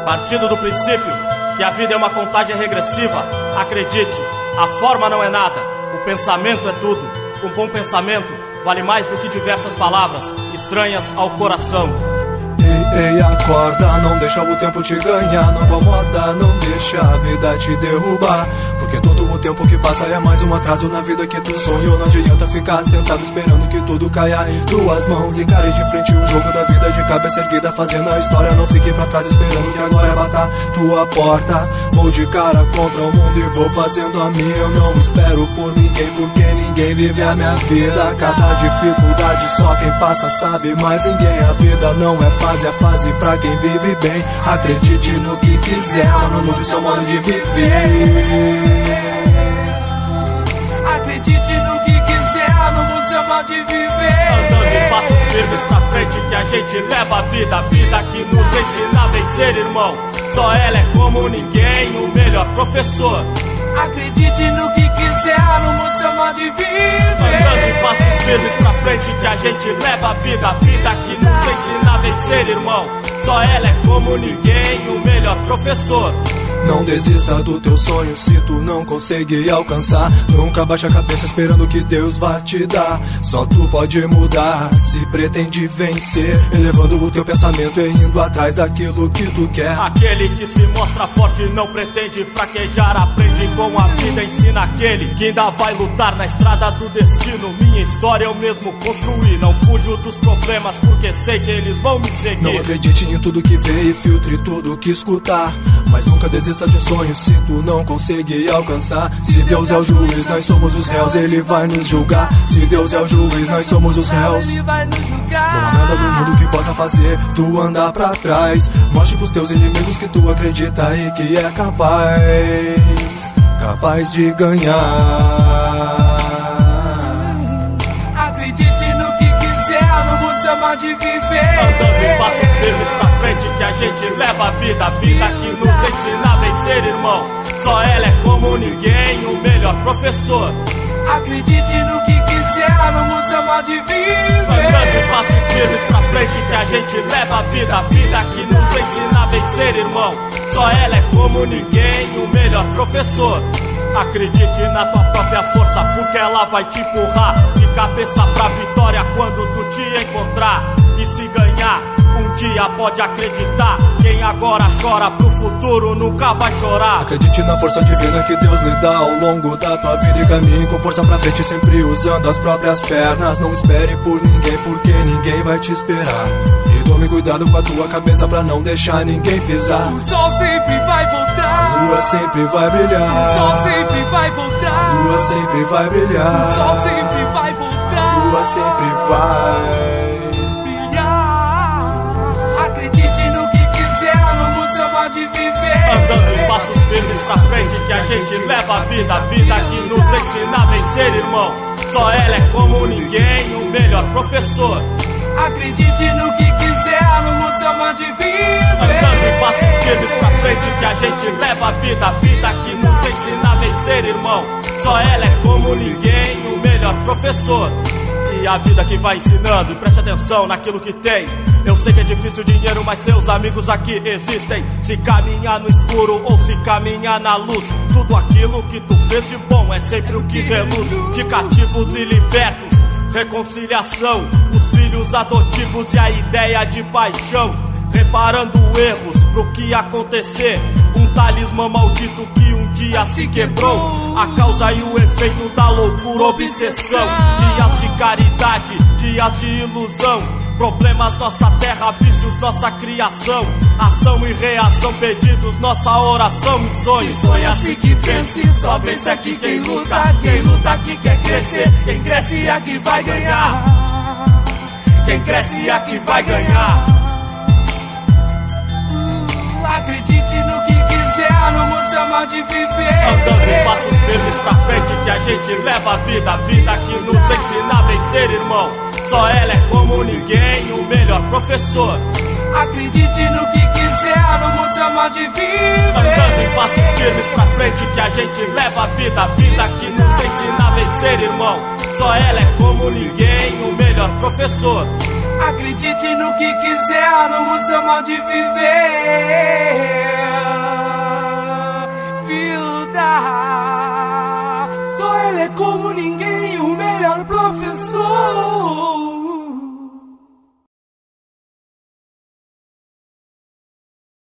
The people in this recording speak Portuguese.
Partindo do princípio que a vida é uma contagem regressiva, acredite, a forma não é nada, o pensamento é tudo. Um bom pensamento vale mais do que diversas palavras estranhas ao coração. Ei, acorda, não deixa o tempo te ganhar. Não incomoda, não deixa a vida te derrubar. Porque todo o tempo que passa é mais um atraso na vida que tu sonhou. Não adianta ficar sentado esperando que tudo caia em tuas mãos. Encare de frente o jogo da vida de cabeça erguida, fazendo a história. Não fique pra trás esperando que agora bata tua porta. Vou de cara contra o mundo e vou fazendo a minha. Eu não espero por ninguém, porque ninguém vive a minha vida. Cada dificuldade só quem passa sabe, mas ninguém. A vida não é fase pra quem vive bem. Acredite no que quiser, não mude seu modo de viver. Acredite no que quiser, não mude seu modo de viver. Andando em passos firmes pra frente que a gente leva a vida. A vida que nos ensina a vencer, irmão. Só ela é como ninguém, o melhor professor. Acredite no que quiser, não mude seu modo de viver. Andando em passos firmes pra frente que a gente leva a vida. A vida que nos ensina a vencer, irmão. Só ela é como ninguém, o melhor professor. Não desista do teu sonho se tu não conseguir alcançar. Nunca baixa a cabeça esperando que Deus vai te dar. Só tu pode mudar se pretende vencer, elevando o teu pensamento e indo atrás daquilo que tu quer. Aquele que se mostra forte não pretende fraquejar. Aprende com a vida, ensina aquele que ainda vai lutar na estrada do destino. Minha história eu mesmo construí. Não fujo dos problemas porque sei que eles vão me seguir. Não acredite em tudo que vê e filtre tudo que escutar. Mas nunca desista de sonhos se tu não conseguir alcançar. Se Deus é o juiz, nós somos os réus, Ele vai nos julgar. Se Deus é o juiz, nós somos os réus. Não há nada no mundo que possa fazer tu andar pra trás. Mostre pros teus inimigos que tu acredita e que é capaz de ganhar. Acredite no que quiser, não mude seu modo de viver. Andando em passos firmes pra frente que a gente leva a vida. A vida que nos ensina a vencer, irmão. Só ela é como ninguém, o melhor professor. Acredite no que quiser, não mude seu modo de viver. Andando em passos firmes pra frente que a gente leva a vida. A vida que nos ensina a vencer, irmão. Só ela é como ninguém, o melhor professor. Acredite na tua própria força, porque ela vai te empurrar de cabeça pra vitória quando tu te encontrar. E se ganhar, um dia pode acreditar. Quem agora chora pro futuro nunca vai chorar. Acredite na força divina que Deus lhe dá ao longo da tua vida. E caminhe com força pra frente, sempre usando as próprias pernas. Não espere por ninguém, porque ninguém vai te esperar. E tome cuidado com a tua cabeça pra não deixar ninguém pisar. O sol sempre vai voltar, a lua sempre vai brilhar. O sol sempre vai voltar, a lua sempre vai brilhar. O sol sempre vai voltar, a lua sempre vai. Acredite no que quiser, não mude seu modo de viver. Andando em passos firmes pra frente que a gente leva a vida. A vida que nos ensina a vencer, irmão. Só ela é como ninguém, o melhor professor. Acredite no que quiser, não mude seu modo de viver. Andando em passos firmes pra frente que a gente leva a vida. A vida que nos ensina a vencer, irmão. Só ela é como ninguém, o melhor professor. E a vida que vai ensinando, e preste atenção naquilo que tem. Eu sei que é difícil o dinheiro, mas seus amigos aqui existem. Se caminhar no escuro ou se caminhar na luz, tudo aquilo que tu fez de bom é sempre o que reluz. De cativos e libertos, reconciliação, os filhos adotivos e a ideia de paixão. Reparando erros pro que acontecer, um talismã maldito que um dia se quebrou. A causa e o efeito da loucura, obsessão. Dias de caridade, dias de ilusão. Problemas, nossa terra, vícios, nossa criação. Ação e reação, pedidos, nossa oração e sonhos. Se sonha assim que vence, só vence aqui quem luta. Quem luta aqui quer crescer, quem cresce aqui vai ganhar. Quem cresce aqui vai ganhar. Acredite no que quiser, não mude seu modo de viver. Andando em passos firmes pra frente que a gente leva a vida. A vida que nos ensina a vencer, irmão. Só ela é como ninguém, o melhor professor. Acredite no que quiser, não mude seu modo de viver. Andando em passos firmes pra frente que a gente leva a vida. A vida que nos ensina a vencer, irmão. Só ela é como ninguém, o melhor professor. Acredite no que quiser, não mude seu modo de viver.